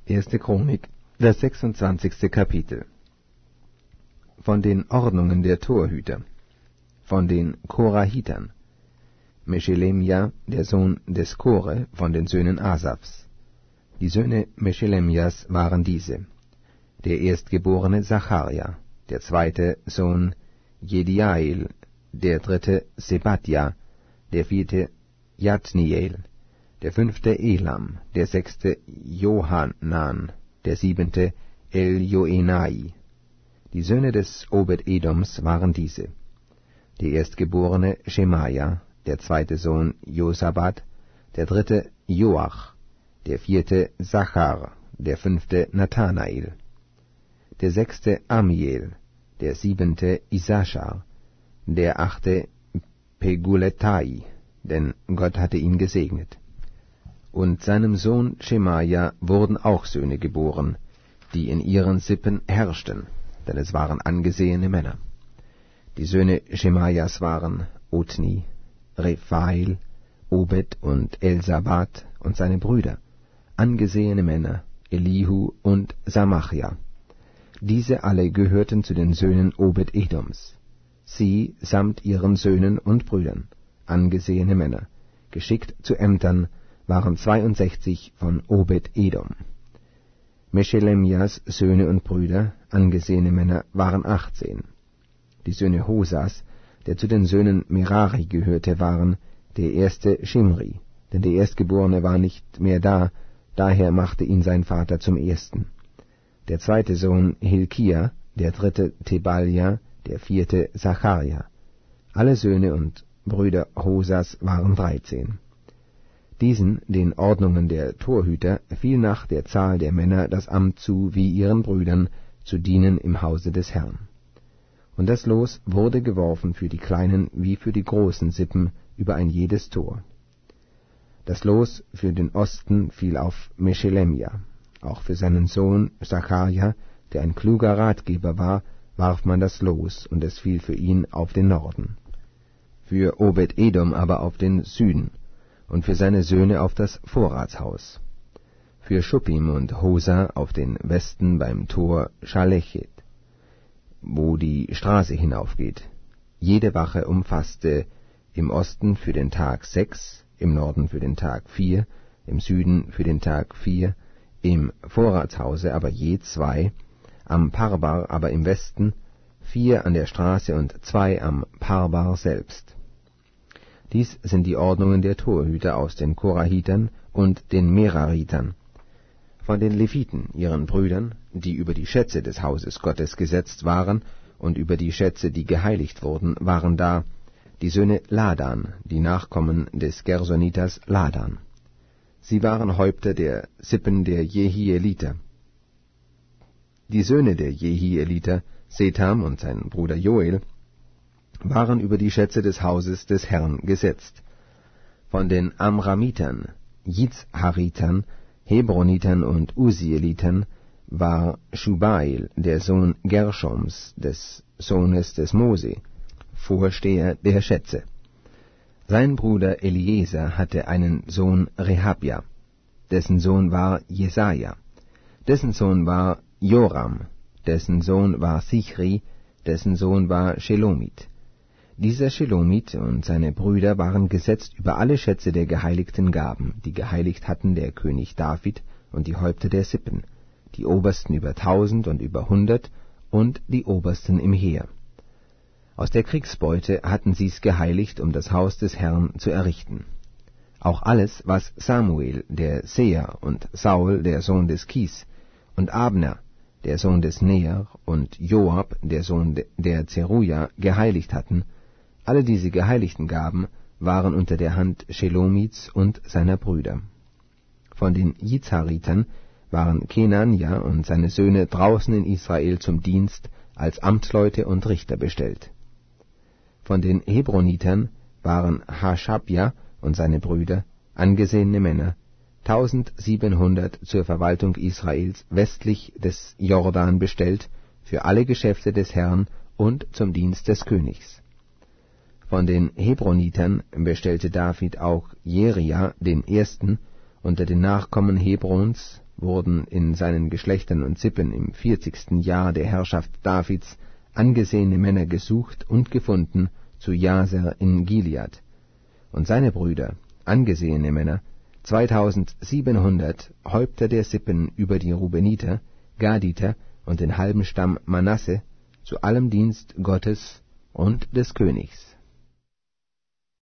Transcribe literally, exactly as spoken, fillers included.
Erste Chronik, das sechsundzwanzigste Kapitel. Von den Ordnungen der Torhüter. Von den Korahitern. Meshelemja, der Sohn des Kore, von den Söhnen Asafs. Die Söhne Meshelemjas waren diese: der Erstgeborene Zacharja, der zweite Sohn Jediael, der dritte Sebadja, der vierte Jatniel, der fünfte Elam, der sechste Johanan, der siebente Eljoenai. Die Söhne des Obed-Edoms waren diese: der Erstgeborene Schemaja, der zweite Sohn Josabad, der dritte Joach, der vierte Sachar, der fünfte Nathanael, der sechste Amiel, der siebente Isaschar, der achte Peguletai, denn Gott hatte ihn gesegnet. Und seinem Sohn Schemaja wurden auch Söhne geboren, die in ihren Sippen herrschten, denn es waren angesehene Männer. Die Söhne Schemajas waren Otni, Rephael, Obed und Elsabad und seine Brüder, angesehene Männer, Elihu und Samachja. Diese alle gehörten zu den Söhnen Obed-Edoms, sie samt ihren Söhnen und Brüdern, angesehene Männer, geschickt zu Ämtern, waren zweiundsechzig von Obed-Edom. Meshelemjas Söhne und Brüder, angesehene Männer, waren achtzehn. Die Söhne Hosas, der zu den Söhnen Merari gehörte, waren: der erste Shimri, denn der Erstgeborene war nicht mehr da, daher machte ihn sein Vater zum Ersten. Der zweite Sohn Hilkia, der dritte Tebalja, der vierte Zacharja. Alle Söhne und Brüder Hosas waren dreizehn. Diesen, den Ordnungen der Torhüter, fiel nach der Zahl der Männer das Amt zu, wie ihren Brüdern, zu dienen im Hause des Herrn. Und das Los wurde geworfen für die kleinen wie für die großen Sippen über ein jedes Tor. Das Los für den Osten fiel auf Meshelemja. Auch für seinen Sohn Zacharja, der ein kluger Ratgeber war, warf man das Los, und es fiel für ihn auf den Norden. Für Obed-Edom aber auf den Süden, und für seine Söhne auf das Vorratshaus. Für Schuppim und Hosa auf den Westen beim Tor Schalechet, wo die Straße hinaufgeht. Jede Wache umfasste im Osten für den Tag sechs, im Norden für den Tag vier, im Süden für den Tag vier, im Vorratshause aber je zwei, am Parbar aber im Westen, vier an der Straße und zwei am Parbar selbst. Dies sind die Ordnungen der Torhüter aus den Korahitern und den Meraritern. Von den Leviten, ihren Brüdern, die über die Schätze des Hauses Gottes gesetzt waren und über die Schätze, die geheiligt wurden, waren da die Söhne Ladan, die Nachkommen des Gersoniters Ladan. Sie waren Häupter der Sippen der Jehieliter. Die Söhne der Jehieliter, Setham und sein Bruder Joel, waren über die Schätze des Hauses des Herrn gesetzt. Von den Amramitern, Yitzharitern, Hebronitern und Usielitern war Schubael, der Sohn Gershoms, des Sohnes des Mose, Vorsteher der Schätze. Sein Bruder Eliezer hatte einen Sohn Rehabja, dessen Sohn war Jesaja, dessen Sohn war Joram, dessen Sohn war Sichri, dessen Sohn war Shelomit. Dieser Shelomit und seine Brüder waren gesetzt über alle Schätze der geheiligten Gaben, die geheiligt hatten der König David und die Häupter der Sippen, die Obersten über tausend und über hundert und die Obersten im Heer. Aus der Kriegsbeute hatten sie's geheiligt, um das Haus des Herrn zu errichten. Auch alles, was Samuel, der Seher, und Saul, der Sohn des Kis, und Abner, der Sohn des Neer, und Joab, der Sohn der Zeruja, geheiligt hatten, alle diese geheiligten Gaben waren unter der Hand Shelomits und seiner Brüder. Von den Yitzharitern waren Kenania und seine Söhne draußen in Israel zum Dienst als Amtsleute und Richter bestellt. Von den Hebronitern waren Haschabja und seine Brüder, angesehene Männer, tausendsiebenhundert zur Verwaltung Israels westlich des Jordan bestellt, für alle Geschäfte des Herrn und zum Dienst des Königs. Von den Hebronitern bestellte David auch Jeria den Ersten unter den Nachkommen Hebrons wurden in seinen Geschlechtern und Sippen im vierzigsten Jahr der Herrschaft Davids angesehene Männer gesucht und gefunden zu Jaser in Gilead. Und seine Brüder, angesehene Männer, zweitausendsiebenhundert Häupter der Sippen über die Rubeniter, Gaditer und den halben Stamm Manasse, zu allem Dienst Gottes und des Königs.